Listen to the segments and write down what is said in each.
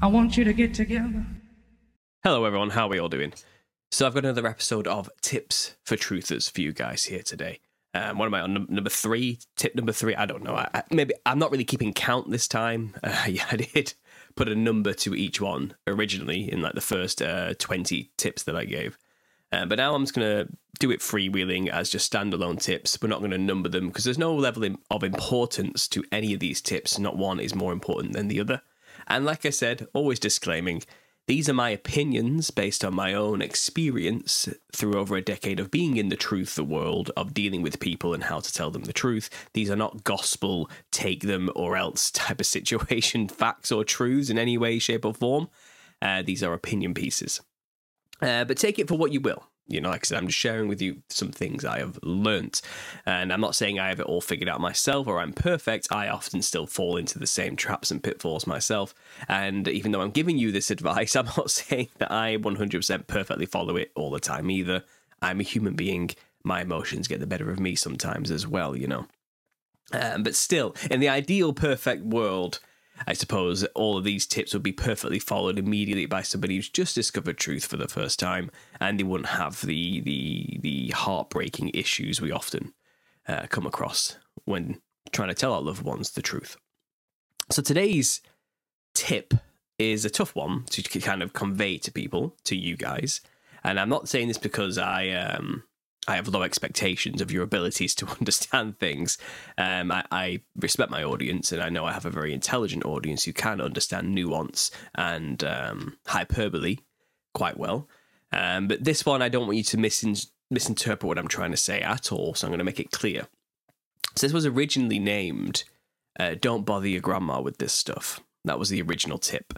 I want you to get together. Hello everyone, how are we all doing? So I've got another episode of Tips for Truthers for you guys here today. What am I on, number 3? Tip number 3? I don't know. Maybe I'm not really keeping count this time. Yeah, I did put a number to each one originally in like the first 20 tips that I gave. But now I'm just going to do it freewheeling as just standalone tips. We're not going to number them because there's no level of importance to any of these tips. Not one is more important than the other. And like I said, always disclaiming, these are my opinions based on my own experience through over a decade of being in the truth world, of dealing with people and how to tell them the truth. These are not gospel, take them or else type of situation, facts or truths in any way, shape or form. These are opinion pieces. But take it for what you will. You know, like I said, I'm just sharing with you some things I have learnt. And I'm not saying I have it all figured out myself or I'm perfect. I often still fall into the same traps and pitfalls myself. And even though I'm giving you this advice, I'm not saying that I 100% perfectly follow it all the time either. I'm a human being. My emotions get the better of me sometimes as well, you know. But still, in the ideal perfect world, I suppose all of these tips would be perfectly followed immediately by somebody who's just discovered truth for the first time, and they wouldn't have the heartbreaking issues we often come across when trying to tell our loved ones the truth. So today's tip is a tough one to kind of convey to people, to you guys, and I'm not saying this because I have low expectations of your abilities to understand things. I respect my audience, and I know I have a very intelligent audience who can understand nuance and hyperbole quite well. But this one, I don't want you to misinterpret what I'm trying to say at all, so I'm going to make it clear. So this was originally named, Don't Bother Your Grandma with This Stuff. That was the original tip.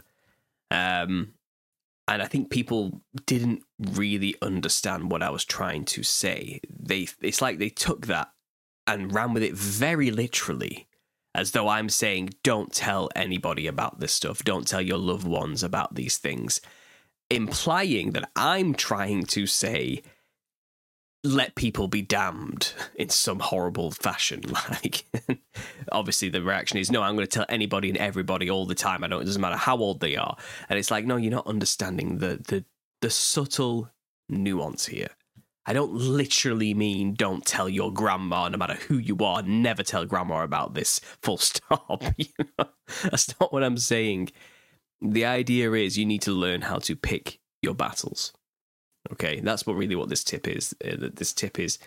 And I think people didn't really understand what I was trying to say. It's like they took that and ran with it very literally, as though I'm saying, don't tell anybody about this stuff. Don't tell your loved ones about these things, implying that I'm trying to say, let people be damned in some horrible fashion. Like, obviously the reaction is, no, I'm going to tell anybody and everybody all the time. It doesn't matter how old they are. And it's like, no, you're not understanding the subtle nuance here. I don't literally mean don't tell your grandma, no matter who you are, never tell grandma about this, full stop. You know? That's not what I'm saying. The idea is you need to learn how to pick your battles. Okay, that's what this tip is. This tip is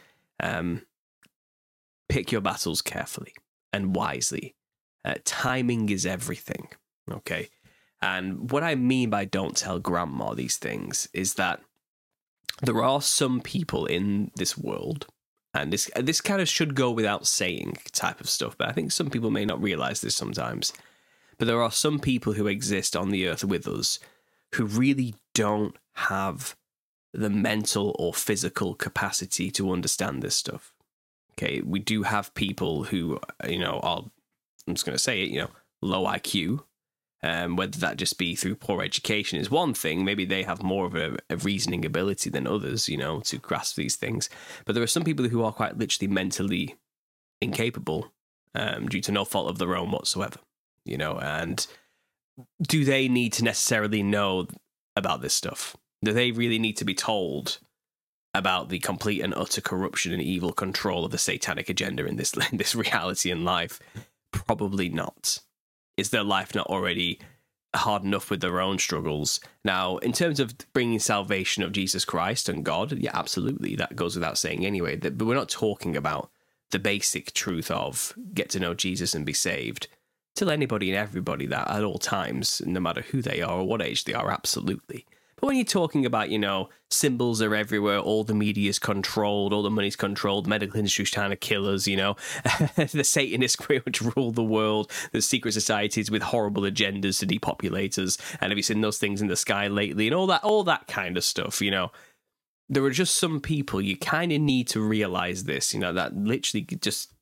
pick your battles carefully and wisely. Timing is everything. Okay, and what I mean by don't tell grandma these things is that there are some people in this world, and this kind of should go without saying type of stuff, but I think some people may not realize this sometimes. But there are some people who exist on the earth with us who really don't have the mental or physical capacity to understand this stuff. Okay, we do have people who, you know, I'm just going to say it, you know, low IQ, whether that just be through poor education is one thing. Maybe they have more of a reasoning ability than others, you know, to grasp these things. But there are some people who are quite literally mentally incapable due to no fault of their own whatsoever, you know, and do they need to necessarily know about this stuff? Do they really need to be told about the complete and utter corruption and evil control of the satanic agenda in this reality and life? Probably not. Is their life not already hard enough with their own struggles? Now, in terms of bringing salvation of Jesus Christ and God, yeah, absolutely. That goes without saying anyway. But we're not talking about the basic truth of get to know Jesus and be saved. Tell anybody and everybody that at all times, no matter who they are or what age they are, absolutely. But when you're talking about, you know, symbols are everywhere, all the media's controlled, all the money's controlled, the medical industry's trying to kill us, you know, the Satanists pretty much rule the world, there's secret societies with horrible agendas to depopulate us, and have you seen those things in the sky lately, and all that kind of stuff, you know. There are just some people, you kind of need to realize this, you know, that literally just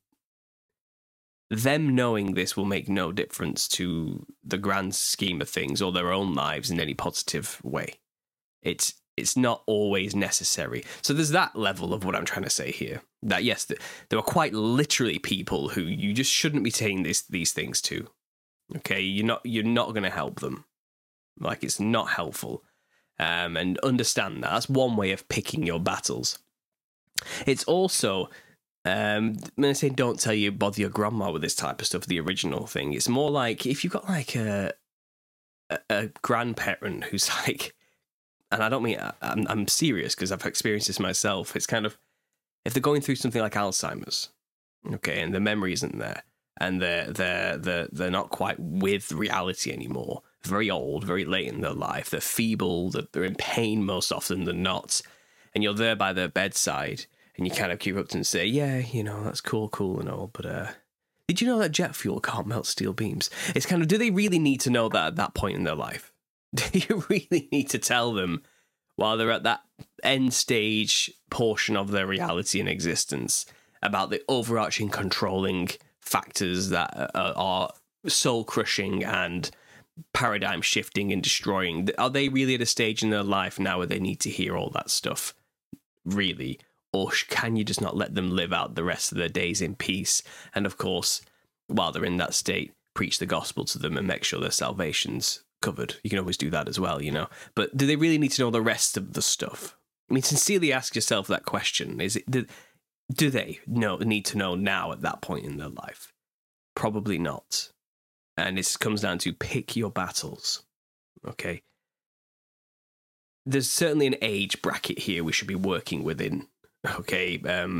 them knowing this will make no difference to the grand scheme of things or their own lives in any positive way. It's not always necessary. So there's that level of what I'm trying to say here. That yes, there are quite literally people who you just shouldn't be saying these things to. Okay, you're not going to help them. Like, it's not helpful. And understand that. That's one way of picking your battles. It's also, when I say don't bother your grandma with this type of stuff, the original thing, it's more like if you've got like a grandparent who's like, and I don't mean, I'm serious because I've experienced this myself. It's kind of, if they're going through something like Alzheimer's, okay, and the memory isn't there, and they're not quite with reality anymore, very old, very late in their life, they're feeble, they're in pain most often than not, and you're there by their bedside, and you kind of keep up to and say, yeah, you know, that's cool and all, but did you know that jet fuel can't melt steel beams? It's kind of, do they really need to know that at that point in their life? Do you really need to tell them while they're at that end stage portion of their reality and existence about the overarching controlling factors that are soul crushing and paradigm shifting and destroying? Are they really at a stage in their life now where they need to hear all that stuff, really? Or can you just not let them live out the rest of their days in peace? And of course, while they're in that state, preach the gospel to them and make sure their salvation's covered. You can always do that as well, you know. But do they really need to know the rest of the stuff? I mean, sincerely ask yourself that question. Is it, do they need to know now at that point in their life? Probably not. And it comes down to pick your battles, okay? There's certainly an age bracket here we should be working within, okay?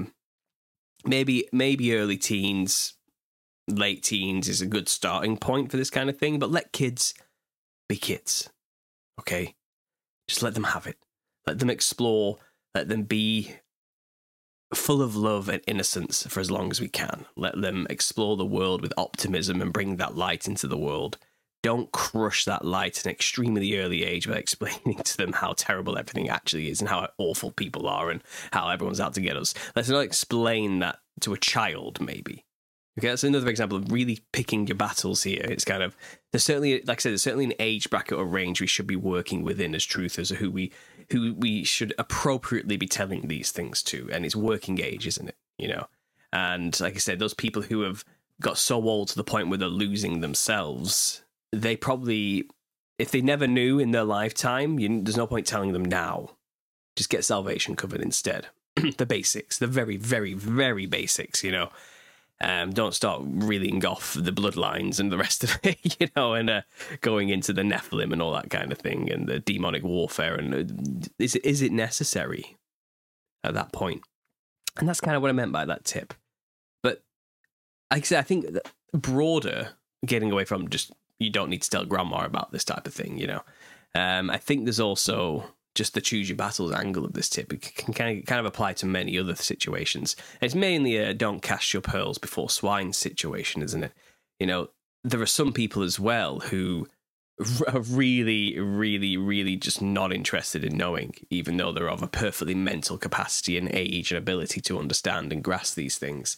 Maybe early teens, late teens is a good starting point for this kind of thing, but let kids be kids, okay? Just let them have it. Let them explore. Let them be full of love and innocence for as long as we can. Let them explore the world with optimism and bring that light into the world. Don't crush that light at an extremely early age by explaining to them how terrible everything actually is and how awful people are and how everyone's out to get us. Let's not explain that to a child, maybe. Okay, that's another example of really picking your battles here. It's kind of, there's certainly, like I said, there's certainly an age bracket or range we should be working within as truthers, who we should appropriately be telling these things to. And it's working age, isn't it? You know? And like I said, those people who have got so old to the point where they're losing themselves, they probably, if they never knew in their lifetime, there's no point telling them now. Just get salvation covered instead. The basics, the very, very, very basics, you know. Don't start reeling off the bloodlines and the rest of it, you know, and going into the Nephilim and all that kind of thing and the demonic warfare. And is it necessary at that point? And that's kind of what I meant by that tip. But like I said, I think broader, getting away from just, you don't need to tell grandma about this type of thing, you know. I think there's also just the choose your battles angle of this tip. It can kind of apply to many other situations. It's mainly a don't cast your pearls before swine situation, isn't it? You know, there are some people as well who are really, really, really just not interested in knowing, even though they're of a perfectly mental capacity and age and ability to understand and grasp these things.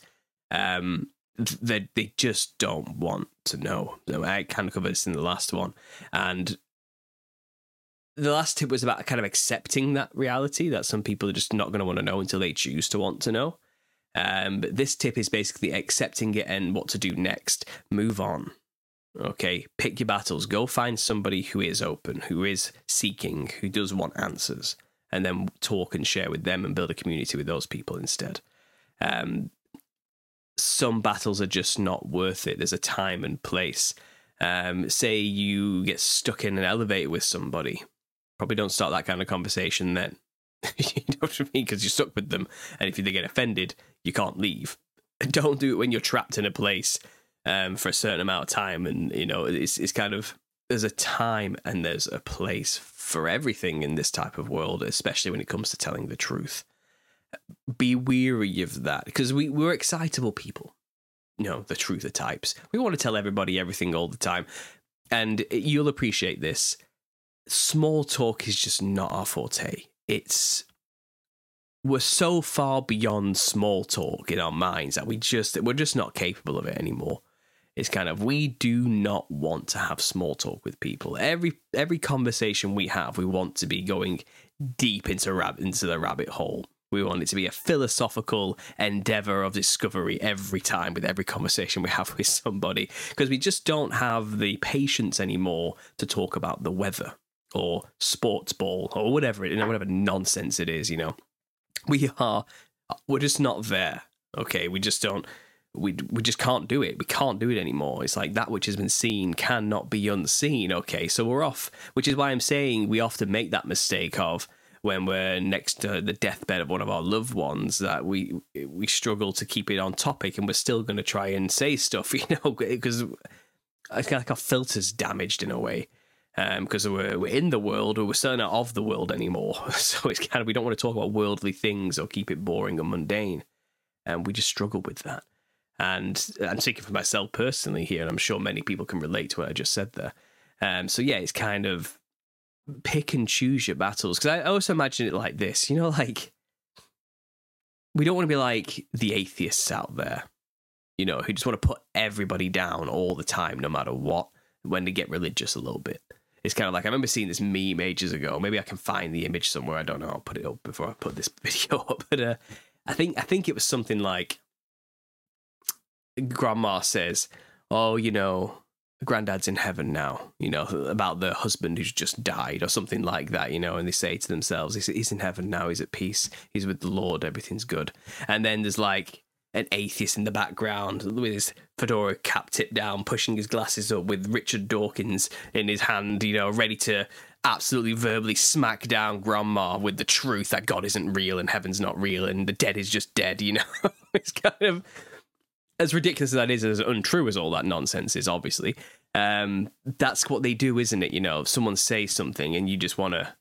They just don't want to know. I kind of covered this in the last one. And the last tip was about kind of accepting that reality, that some people are just not going to want to know until they choose to want to know. But this tip is basically accepting it and what to do next. Move on. Okay, pick your battles. Go find somebody who is open, who is seeking, who does want answers, and then talk and share with them and build a community with those people instead. Some battles are just not worth it. There's a time and place. Say you get stuck in an elevator with somebody. Probably don't start that kind of conversation then. You know what I mean? Because you're stuck with them. And if they get offended, you can't leave. Don't do it when you're trapped in a place for a certain amount of time. And, you know, it's kind of, there's a time and there's a place for everything in this type of world, especially when it comes to telling the truth. Be weary of that, because we're excitable people. You know, the truther types. We want to tell everybody everything all the time. And you'll appreciate this. Small talk is just not our forte. We're so far beyond small talk in our minds that we're just not capable of it anymore. It's kind of, we do not want to have small talk with people. Every conversation we have, we want to be going deep into the rabbit hole. We want it to be a philosophical endeavor of discovery every time with every conversation we have with somebody, because we just don't have the patience anymore to talk about the weather or sports ball or whatever whatever nonsense it is. We're just not there. Okay, we just don't. We just can't do it. We can't do it anymore. It's like that which has been seen cannot be unseen. Okay, so we're off, which is why I'm saying we often make that mistake of when we're next to the deathbed of one of our loved ones, that we struggle to keep it on topic, and we're still going to try and say stuff, because it's kind of like our filter's damaged in a way, because we're in the world, or we're certainly not of the world anymore. So it's kind of, we don't want to talk about worldly things or keep it boring and mundane, and we just struggle with that. And I'm speaking for myself personally here, and I'm sure many people can relate to what I just said there. So yeah, it's kind of pick and choose your battles, because I also imagine it like this, like, we don't want to be like the atheists out there, who just want to put everybody down all the time, no matter what, when they get religious a little bit. It's kind of like, I remember seeing this meme ages ago. Maybe I can find the image somewhere. I don't know. I'll put it up before I put this video up. But I think it was something like, Grandma says, "Oh, Granddad's in heaven now," about the husband who's just died or something like that, and they say to themselves, he's in heaven now, he's at peace, he's with the Lord, everything's good. And then there's like an atheist in the background with his fedora cap tipped down, pushing his glasses up with Richard Dawkins in his hand, ready to absolutely verbally smack down Grandma with the truth that God isn't real and heaven's not real and the dead is just dead. It's kind of, as ridiculous as that is, as untrue as all that nonsense is, obviously, that's what they do, isn't it? If someone says something and you just want to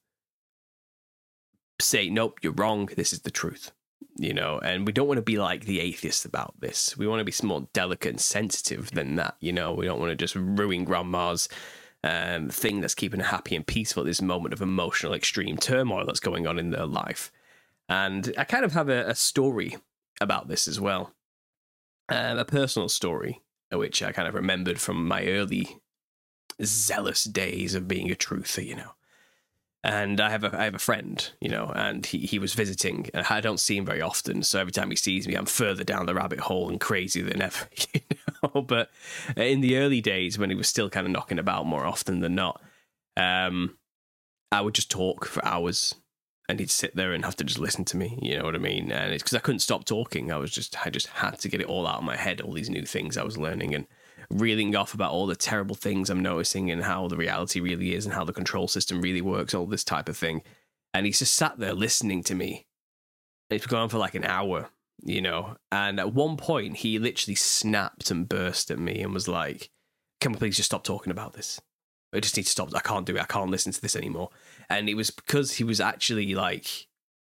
say, nope, you're wrong, this is the truth, and we don't want to be like the atheists about this. We want to be more delicate and sensitive than that, we don't want to just ruin Grandma's thing that's keeping her happy and peaceful at this moment of emotional extreme turmoil that's going on in their life. And I kind of have a story about this as well. A personal story, which I kind of remembered from my early zealous days of being a truther, And I have a friend, and he was visiting, and I don't see him very often, so every time he sees me, I'm further down the rabbit hole and crazier than ever, But in the early days, when he was still kind of knocking about more often than not, I would just talk for hours. And he'd sit there and have to just listen to me, you know what I mean? And it's because I couldn't stop talking. I just had to get it all out of my head, all these new things I was learning, and reeling off about all the terrible things I'm noticing and how the reality really is and how the control system really works, all this type of thing. And he's just sat there listening to me. It's gone on for like an hour, And at one point, he literally snapped and burst at me and was like, "Can we please just stop talking about this? I just need to stop. I can't do it. I can't listen to this anymore." And it was because he was actually like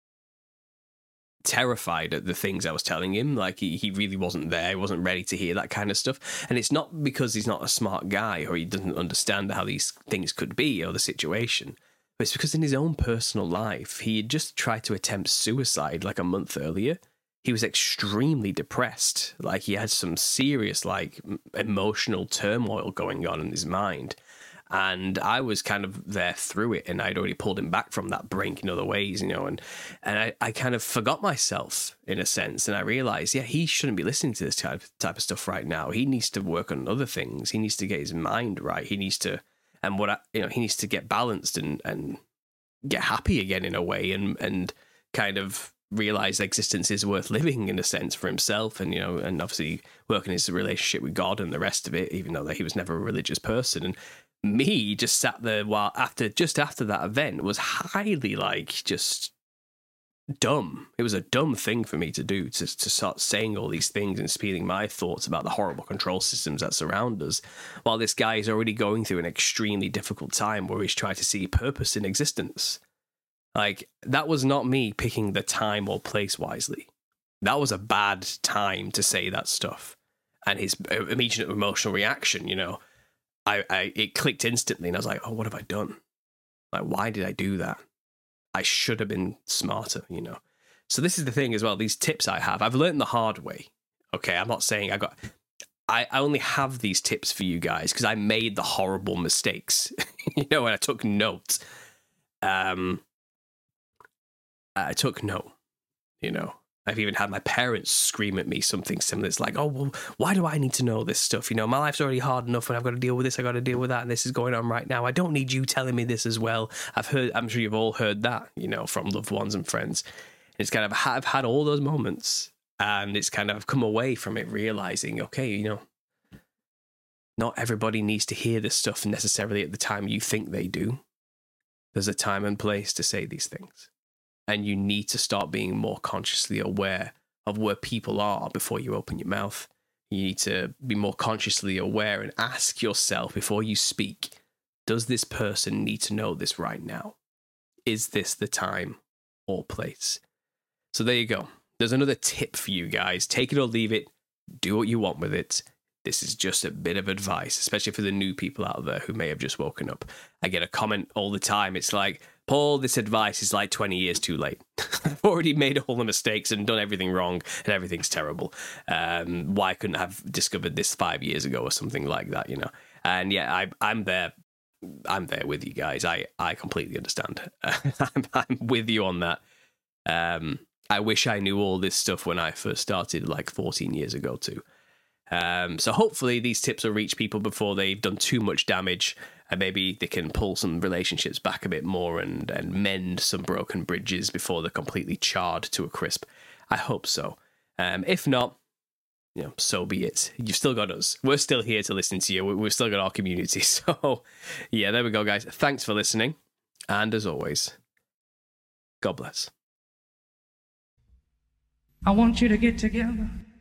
terrified at the things I was telling him. Like he really wasn't there. He wasn't ready to hear that kind of stuff. And it's not because he's not a smart guy or he doesn't understand how these things could be or the situation. But it's because in his own personal life, he had just tried to attempt suicide like a month earlier. He was extremely depressed. Like he had some serious like emotional turmoil going on in his mind. And I was kind of there through it, and I'd already pulled him back from that brink in other ways, and I kind of forgot myself in a sense, and I realized, yeah, he shouldn't be listening to this type of stuff right now. He needs to work on other things. He needs to get his mind right. He needs to, he needs to get balanced and get happy again in a way, and kind of realize existence is worth living in a sense for himself, and and obviously working his relationship with God and the rest of it, even though he was never a religious person. And me just sat there while after that event was highly like just dumb. It was a dumb thing for me to do, to start saying all these things and spewing my thoughts about the horrible control systems that surround us, while this guy is already going through an extremely difficult time where he's trying to see purpose in existence. Like, that was not me picking the time or place wisely. That was a bad time to say that stuff. And his immediate emotional reaction, it clicked instantly, and I was like, oh, what have I done? Like, why did I do that? I should have been smarter, So this is the thing as well, these tips I've learned the hard way. Okay, I'm not saying I only have these tips for you guys because I made the horrible mistakes, and I took notes. I took note, you know. I've even had my parents scream at me something similar. It's like, oh, well, why do I need to know this stuff? You know, my life's already hard enough and I've got to deal with this, I've got to deal with that, and this is going on right now. I don't need you telling me this as well. I'm sure you've all heard that, you know, from loved ones and friends. It's kind of, I've had all those moments, and it's kind of come away from it realizing, okay, you know, not everybody needs to hear this stuff necessarily at the time you think they do. There's a time and place to say these things. And you need to start being more consciously aware of where people are before you open your mouth. You need to be more consciously aware and ask yourself before you speak, does this person need to know this right now? Is this the time or place? So there you go. There's another tip for you guys. Take it or leave it. Do what you want with it. This is just a bit of advice, especially for the new people out there who may have just woken up. I get a comment all the time. It's like, Paul, this advice is like 20 years too late. I've already made all the mistakes and done everything wrong, and everything's terrible. Why couldn't I have discovered this 5 years ago or something like that, you know? And yeah, I'm there. I'm there with you guys. I completely understand. I'm with you on that. I wish I knew all this stuff when I first started like 14 years ago too. So hopefully these tips will reach people before they've done too much damage, and maybe they can pull some relationships back a bit more and mend some broken bridges before they're completely charred to a crisp. I hope so. If not, you know, so be it. You've still got us. We're still here to listen to you. We've still got our community. So yeah, there we go, guys. Thanks for listening. And as always, God bless. I want you to get together.